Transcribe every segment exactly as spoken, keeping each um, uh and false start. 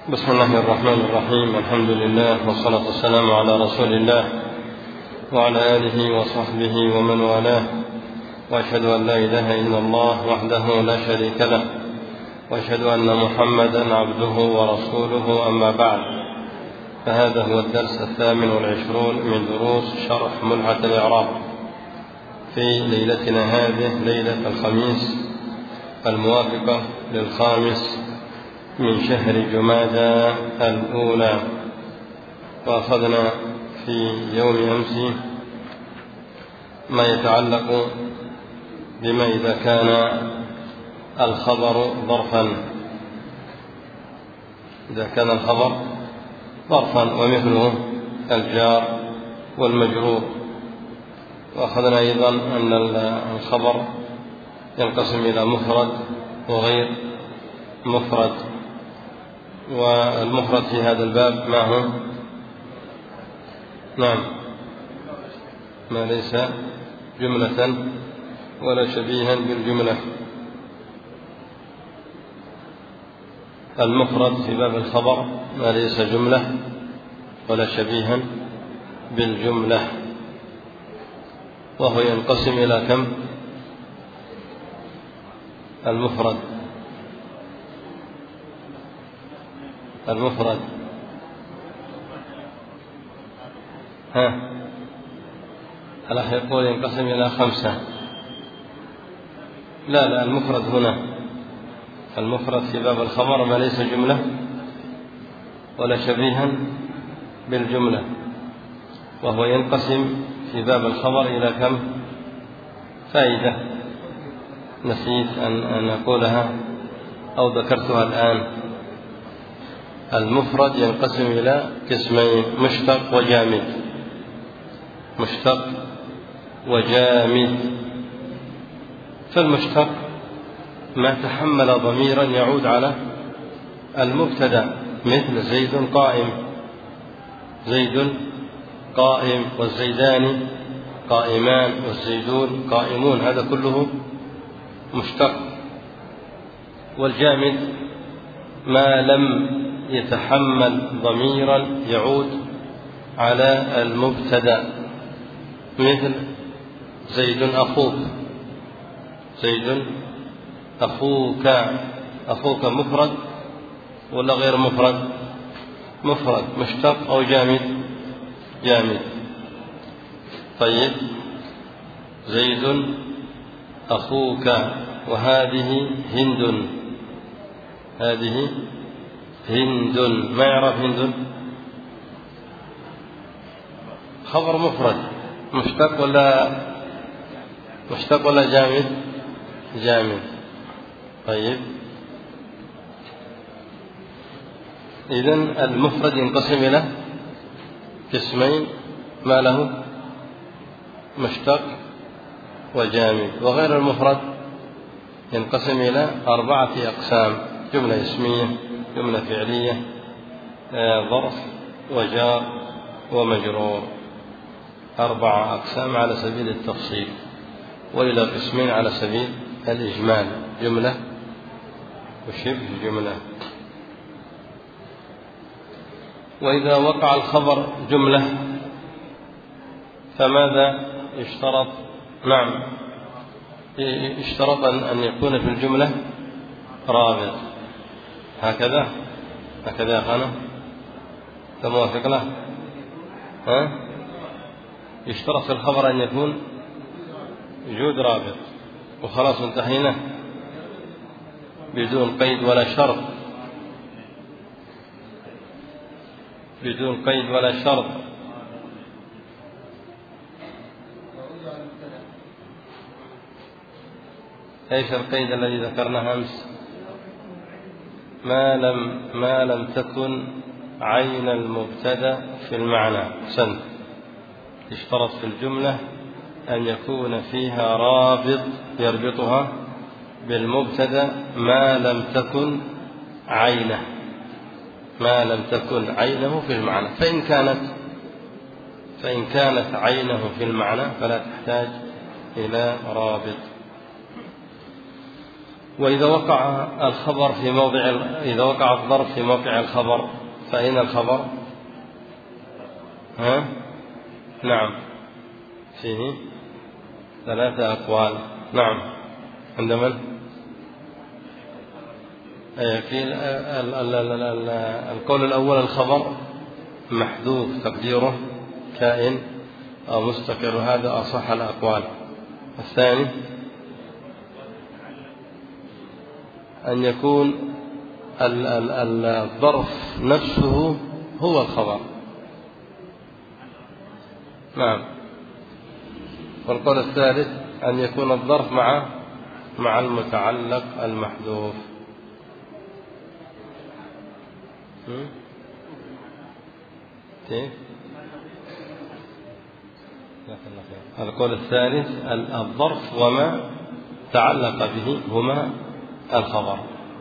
بسم الله الرحمن الرحيم. الحمد لله والصلاة والسلام على رسول الله وعلى آله وصحبه ومن والاه، وأشهد أن لا إله إلا الله وحده لا شريك له، وأشهد أن محمدا عبده ورسوله. أما بعد، فهذا هو الدرس الثامن والعشرون من دروس شرح ملحة الإعراب في ليلتنا هذه، ليلة الخميس الموافقة للخامس من شهر جمادى الأولى. وأخذنا في يوم أمس ما يتعلق بما إذا كان الخبر ظرفا إذا كان الخبر ظرفا ومثله الجار والمجرور. وأخذنا أيضا أن الخبر ينقسم إلى مفرد وغير مفرد، والمفرد في هذا الباب ما هو؟ نعم، ما ليس جملة ولا شبيها بالجملة. المفرد في باب الخبر ما ليس جملة ولا شبيها بالجملة، وهو ينقسم إلى كم؟ المفرد المفرد ها الأخ يقول ينقسم إلى خمسة. لا لا المفرد هنا، المفرد في باب الخبر ما ليس جملة ولا شبيها بالجملة، وهو ينقسم في باب الخبر إلى كم فائدة؟ نسيت أن أقولها أو ذكرتها الآن. المفرد ينقسم إلى قسمين: مشتق وجامد. مشتق وجامد. فالمشتق ما تحمل ضميرا يعود على المبتدأ، مثل زيد قائم، زيد قائم، والزيدان قائمان، والزيدون قائمون، هذا كله مشتق. والجامد ما لم يتحمل ضميرا يعود على المبتدأ، مثل زيد أخوك، زيد أخوك. أخوك مفرد ولا غير مفرد؟ مفرد. مشتق أو جامد؟ جامد. طيب، زيد أخوك. وهذه هند، هذه هند. ما يعرف هند؟ خبر مفرد. مشتق ولا مشتق ولا جامد؟ جامد. طيب، إذن المفرد ينقسم إلى قسمين: ما له مشتق وجامد. وغير المفرد ينقسم إلى أربعة أقسام: جملة اسمية، جملة فعلية، ظرف، وجار، ومجرور. أربعة أقسام على سبيل التفصيل، وإلى قسمين على سبيل الإجمال: جملة وشبه جملة. وإذا وقع الخبر جملة فماذا يشترط؟ نعم، يشترط أن يكون في الجملة رابط. هكذا هكذا يا خانة، تموافق له؟ ها؟ يشترط في الخبر أن يكون وجود رابط، وخلاص انتهينا، بدون قيد ولا شرط، بدون قيد ولا شرط. ايش القيد الذي ذكرناه امس؟ ما لم ما لم تكن عين المبتدأ في المعنى. سن يشترط في الجملة أن يكون فيها رابط يربطها بالمبتدأ ما لم تكن عينه، ما لم تكن عينه في المعنى. فإن كانت فإن كانت عينه في المعنى فلا تحتاج إلى رابط. وإذا وقع الخبر في موضع إذا وقع الظرف في موقع الخبر فأين الخبر؟ ها؟ نعم، فيه ثلاثة أقوال. نعم، عند من؟ في القول الأول الخبر محذوف تقديره كائن أو مستقر، هذا أصح الأقوال. الثاني أن يكون الظرف نفسه هو الخبر. نعم. والقول الثالث أن يكون الظرف مع مع المتعلق المحذوف. كيف؟ القول الثالث الظرف وما تعلق به هما الخبر.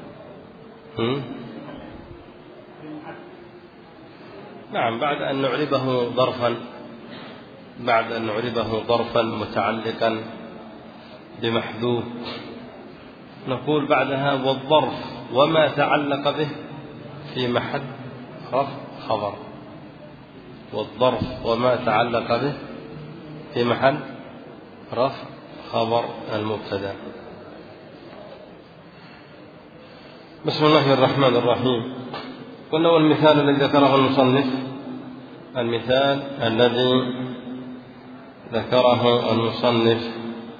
نعم، بعد أن نعربه ظرفا بعد أن نعربه ظرفا متعلقا بمحذوف نقول بعدها والظرف وما تعلق به في محل رفع خبر. والظرف وما تعلق به في محل رفع خبر المبتدا. بسم الله الرحمن الرحيم. قلنا والمثال الذي ذكره المصنف المثال الذي ذكره المصنف.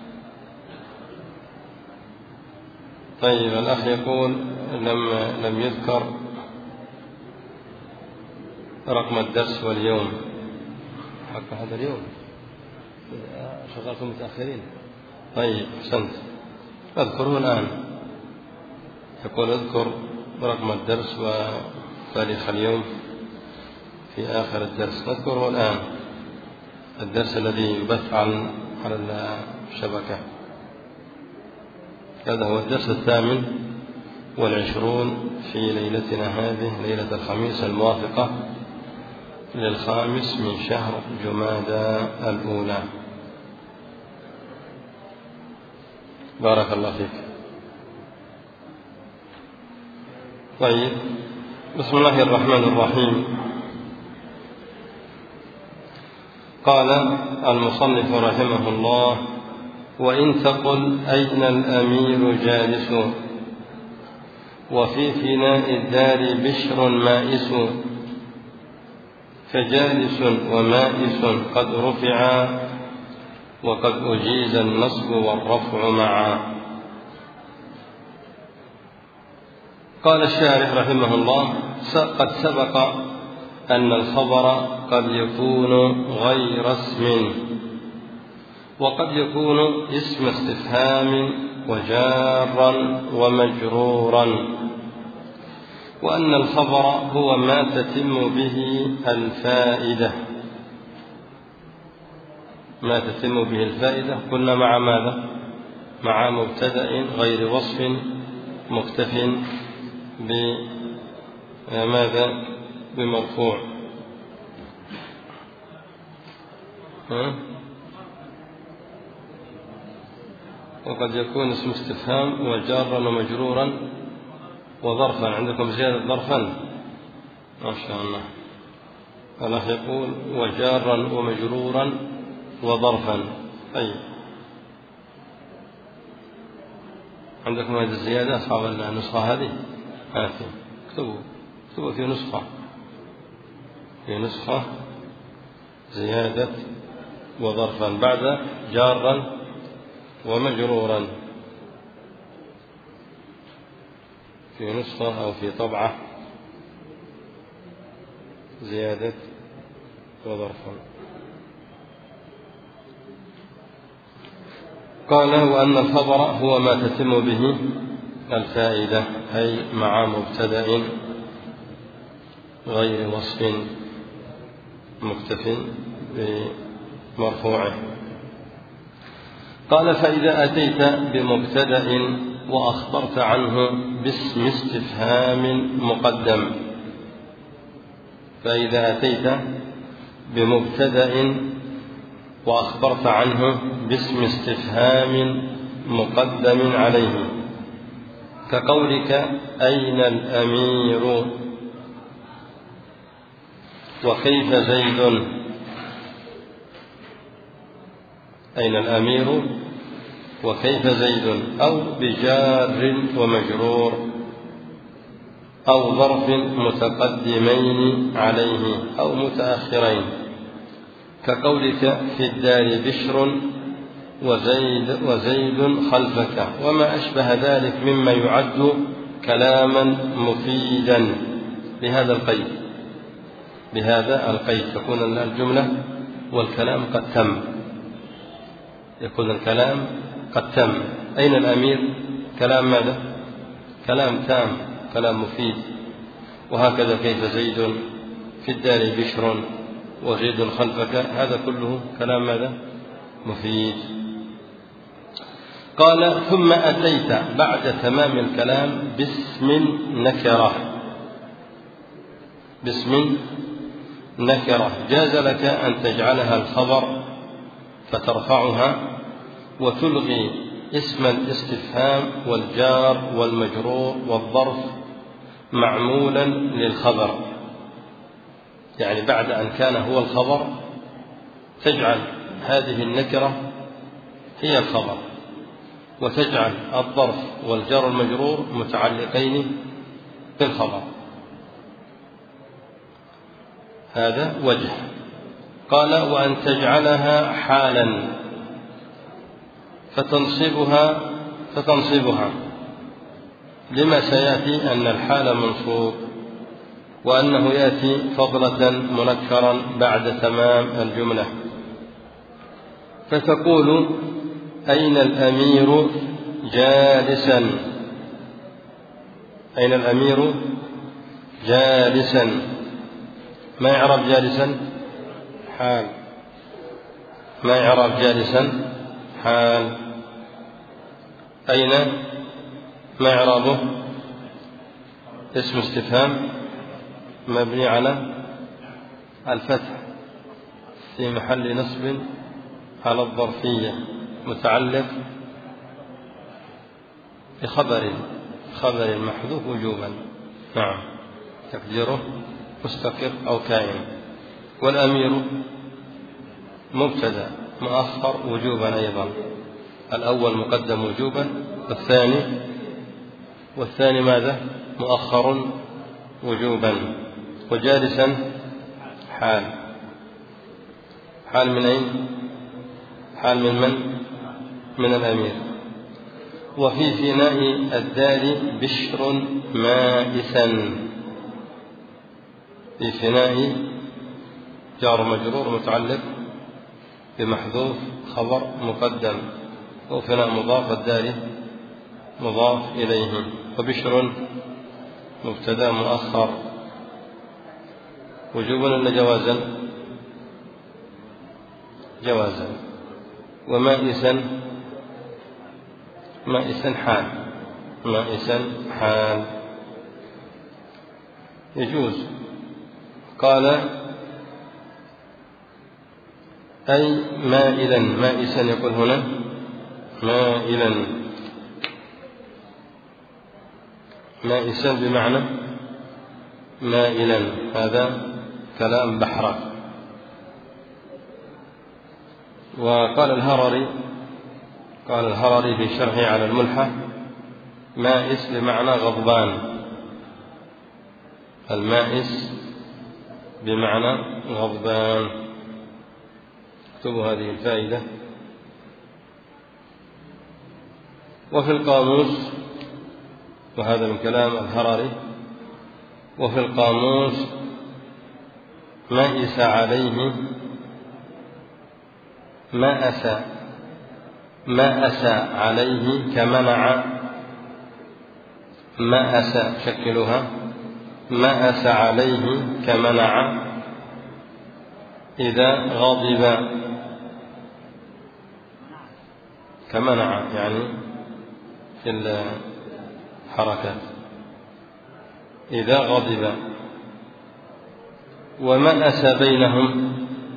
طيب، الأخ يقول لم لم يذكر رقم الدرس واليوم. حق هذا اليوم شغلكم متأخرين. طيب، أحسنت، أذكره الآن. يقول اذكر رقم الدرس وتاريخ اليوم في آخر الدرس. نذكره الآن، الدرس الذي يبث على الشبكة. هذا هو الدرس الثامن والعشرون في ليلتنا هذه، ليلة الخميس الموافقة للخامس من شهر جمادى الأولى. بارك الله فيك. طيب، بسم الله الرحمن الرحيم. قال المصنف رحمه الله: وإن تقل أين الأمير جالس، وفي فناء الدار بشر مائس، فجالس ومائس قد رفعا، وقد أجيز النصب والرفع معا. قال الشارح رحمه الله: قد سبق أن الخبر قد يكون غير اسم، وقد يكون اسم استفهام وجارا ومجرورا، وأن الخبر هو ما تتم به الفائدة ما تتم به الفائدة قلنا مع ماذا؟ مع مبتدأ غير وصف مكتف بماذا؟ بمرفوع. ها؟ وقد يكون اسم استفهام وجارا ومجرورا وظرفا. عندكم زيادة ظرفا؟ ما شاء الله. الله يقول وجارا ومجرورا وظرفا. طيب، عندكم هذه الزيادة أصحاب النسخة هذه؟ هاتي اكتبوا اكتبوا في نسخة في نسخة زيادة وظرفا بعد جارا ومجرورا، في نسخة أو في طبعة زيادة وظرفا. قال: وأن الخبر هو ما تتم به الفائدة، أي مع مبتدأ غير وصف مكتف بمرفوعه. قال: فإذا أتيت بمبتدأ وأخبرت عنه باسم استفهام مقدم فإذا أتيت بمبتدأ وأخبرت عنه باسم استفهام مقدم عليه كقولك أين الأمير وكيف زيد. أين الأمير وكيف زيد، أو بجار ومجرور، أو ظرف متقدمين عليه أو متأخرين، كقولك في الدار بشر وزيد, وزيد خلفك، وما أشبه ذلك مما يعد كلاما مفيدا بهذا القيد. بهذا القيد تكون الجملة والكلام قد تم، يكون الكلام قد تم. أين الأمير؟ كلام ماذا؟ كلام تام، كلام مفيد. وهكذا كيف زيد، في الدار بشر وزيد خلفك، هذا كله كلام ماذا؟ مفيد. قال ثم أتيت بعد تمام الكلام باسم نكرة. باسم نكرة جاز لك أن تجعلها الخبر فترفعها وتلغي اسم الاستفهام والجار والمجرور والظرف معمولا للخبر، يعني بعد أن كان هو الخبر تجعل هذه النكرة هي الخبر، وتجعل الظرف والجار والمجرور متعلقين بالخبر. هذا وجه. قال وأن تجعلها حالا فتنصبها فتنصبها لما سيأتي أن الحال منصوب، وأنه يأتي فضلة منكرا بعد تمام الجملة، فتقول أين الأمير جالسا. أين الأمير جالسا، ما يعرف جالسا؟ حال. ما يعرف جالسا؟ حال. أين ما يعرفه؟ اسم استفهام مبني على الفتح في محل نصب على الظرفية، متعلق بخبر خبر محذوف وجوبا. نعم، تقديره مستقر أو كائن. والأمير مبتدأ مؤخر وجوبا أيضا، الأول مقدم وجوبا، والثاني والثاني ماذا؟ مؤخر وجوبا. وجالسا حال. حال من أين؟ حال من من؟ من الأمير. وفي فناء الدار بشر مائسا. في فناء جار مجرور متعلق بمحذوف خبر مقدم، وفناء مضاف، الدار مضاف إليه. وبشر مبتدأ مؤخر وجوبا ولا جوازا؟ جوازا. ومائسا مائسا حال. مائسا حال يجوز. قال أي مائلا. مائسا يقول هنا مائلا. مائسا بمعنى مائلا، هذا كلام بحرة. وقال الهرري قال الهرري في شرحه على الملحة مائس بمعنى غضبان. المائس بمعنى غضبان. اكتبوا هذه الفائدة. وفي القاموس، وهذا من كلام الهرري، وفي القاموس مائس عليه مأس مأس عليه كمنع. مأس شكلها مأس عليه كمنع إذا غضب. كمنع يعني في الحركات إذا غضب. ومأس بينهم.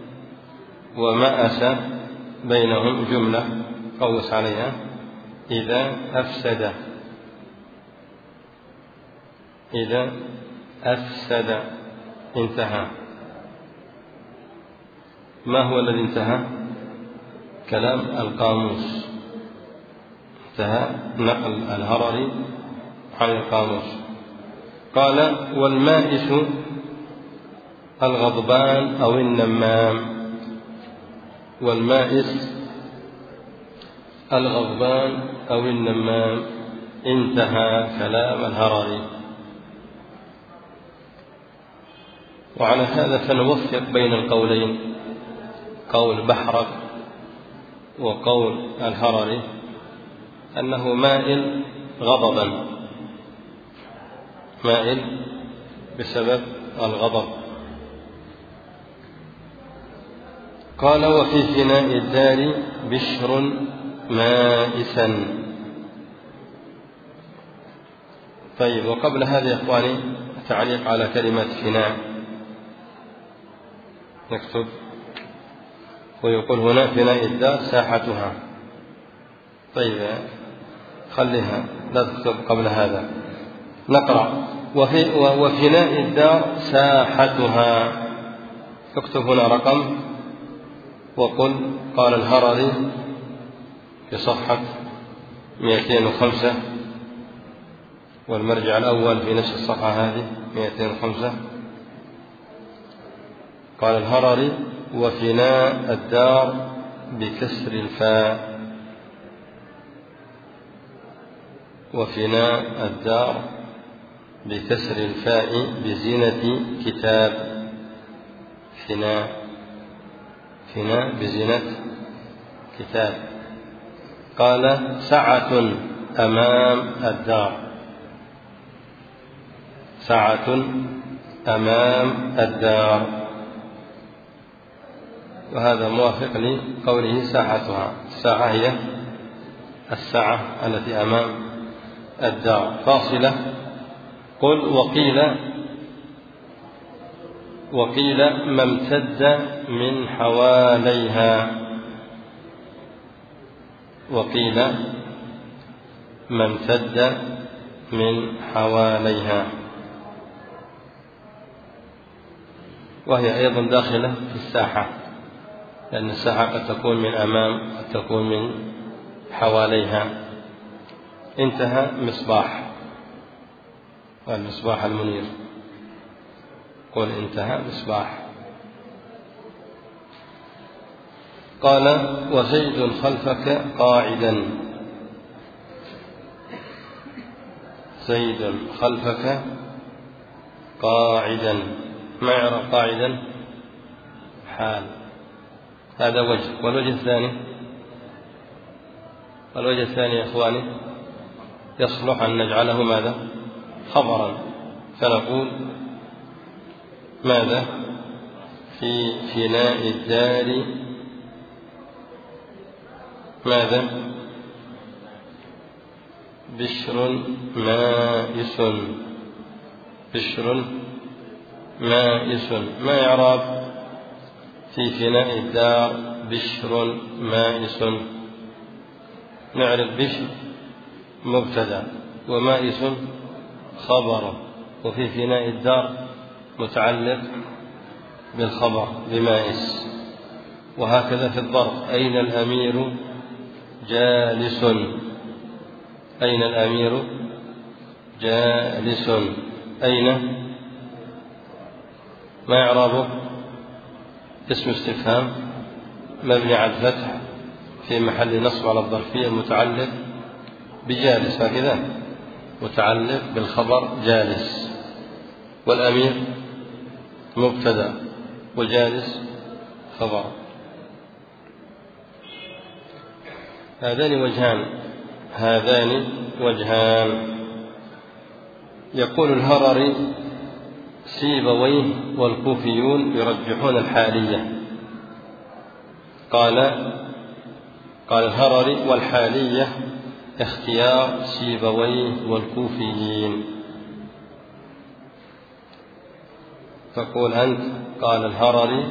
ومأس بينهم جملة قوس عليها إذا أفسد. إذا أفسد انتهى. ما هو الذي انتهى؟ كلام القاموس، انتهى نقل الهرري عن القاموس. قال: والمائس الغضبان أو النمام. والمائس الغضبان أو النمام، انتهى كلام الهرري. وعلى هذا فنوفق بين القولين، قول بحرك وقول الهرري، أنه مائل غضبا، مائل بسبب الغضب. قال: وفي فناء الدار بشر مائسا. طيب، وقبل هذا يا إخواني تعليق على كلمة فناء. نكتب ويقول هنا: فناء الدار ساحتها. طيب خليها، لا تكتب قبل هذا. نقرأ: وفي وفناء الدار ساحتها. اكتب هنا رقم وقل: قال الهرري في صفحة مئتين وخمسة، والمرجع الأول في نفس الصفحة هذه مئتين وخمسة. قال الهرري: وفناء الدار بكسر الفاء. وفناء الدار بكسر الفاء بزينة كتاب. فناء فناء بزينة كتاب. قال: سعة أمام الدار. سعة أمام الدار. وهذا موافق لقوله ساحتها. الساعة هي الساعة التي أمام الدار. فاصلة. قل: وقيل وقيل ما امتد من حواليها. وقيل ما امتد من حواليها، وهي أيضا داخلة في الساحة، لأن الساحة قد تكون من أمام، قد تكون من حواليها. انتهى مصباح، والمصباح المنير. قل: انتهى مصباح. قال: وزيد خلفك قاعدا. زيد خلفك قاعدا. ما يعرف قاعدا؟ حال. هذا وجه. والوجه الثاني، الوجه الثاني يا إخواني يصلح أن نجعله ماذا؟ خبرا. فنقول ماذا؟ في فناء الدار ماذا؟ بشر مائس. بشر مائس. ما يعرب في فناء الدار بشر مائس؟ نعرف بشر مبتدأ ومائس خبر، وفي فناء الدار متعلق بالخبر بمائس. وهكذا في الظرف: أين الأمير جالس. أين الأمير جالس. أين ما يعربه؟ اسم استفهام مبني على الفتح في محل نصب على الظرفية متعلق بجالس، هكذا متعلق بالخبر جالس. والأمير مبتدأ وجالس خبر. هذان وجهان هذان وجهان. يقول الهرري: سيبويه والكوفيون يرجحون الحالية. قال قال الهرري: والحالية اختيار سيبويه والكوفيين. تقول أنت: قال الهرري: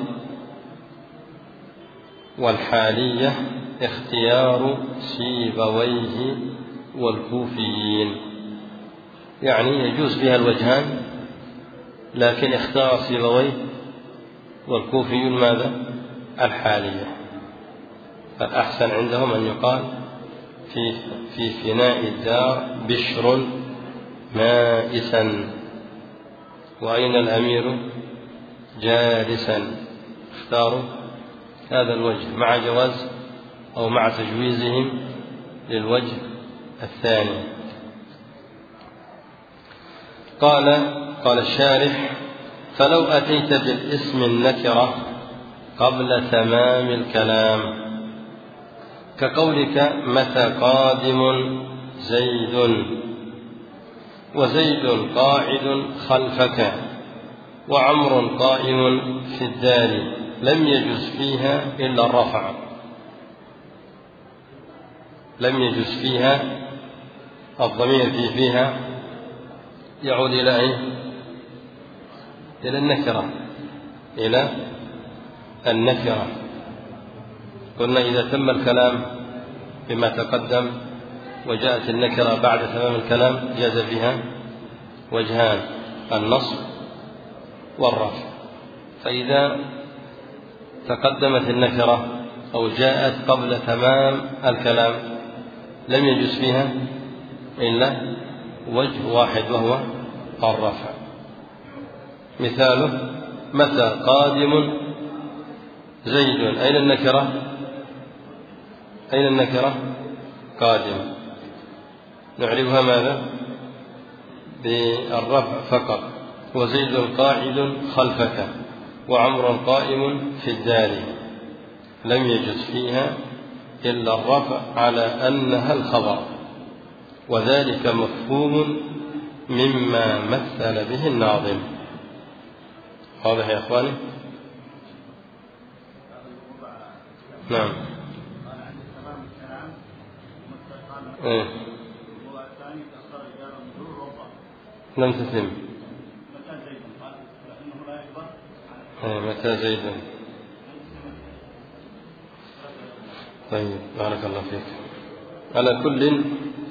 والحالية اختيار سيبويه والكوفيين. يعني يجوز فيها الوجهان، لكن اختار سيبويه والكوفيون ماذا؟ الحالية. فالأحسن عندهم أن يقال في في فناء الدار بشر مائسا، وأين الأمير جالسا. اختاروا هذا الوجه مع جواز أو مع تجويزهم للوجه الثاني. قال قال الشارح: فلو أتيت بالاسم النكرة قبل تمام الكلام، كقولك متى قادم زيد، وزيد قاعد خلفك، وعمر قائم في الدار، لم يجز فيها إلا الرفع. لم يجز فيها، الضمير في فيها يعود إلى أين؟ إلى النكرة، إلى النكرة. قلنا إذا تم الكلام بما تقدم وجاءت النكرة بعد تمام الكلام جاز فيها وجهان: النصب والرفع. فإذا تقدمت النكرة أو جاءت قبل تمام الكلام لم يجوز فيها إلا وجه واحد وهو الرفع. مثاله: متى قادم زيد، أين النكرة؟ أين النكرة؟ قادم، نعرفها ماذا؟ بالرفع فقط. وزيد قاعد خلفك، وعمر قائم في الدار، لم يجز فيها إلا الرفع على أنها الخبر، وذلك مفهوم مما مثل به الناظم. واضح يا إخواني؟ نعم. إيه؟ لم تتم. إيه متى زيد. طيب بارك الله فيك. على كل،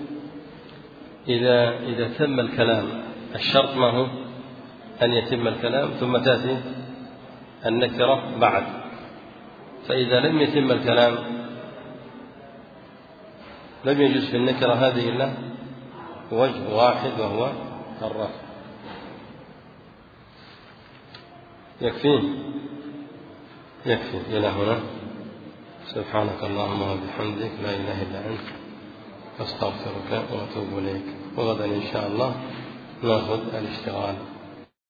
إذا إذا تم الكلام، الشرط ما هو؟ أن يتم الكلام ثم تأتي النكرة بعد. فإذا لم يتم الكلام لم يجوز في النكرة هذه إلا وجه واحد وهو الرفع. يكفي يكفي إلى هنا. سبحانك اللهم وبحمدك، لا إله إلا أنت، أستغفرك وأتوب إليك. وغدا إن شاء الله نأخذ الاشتغال.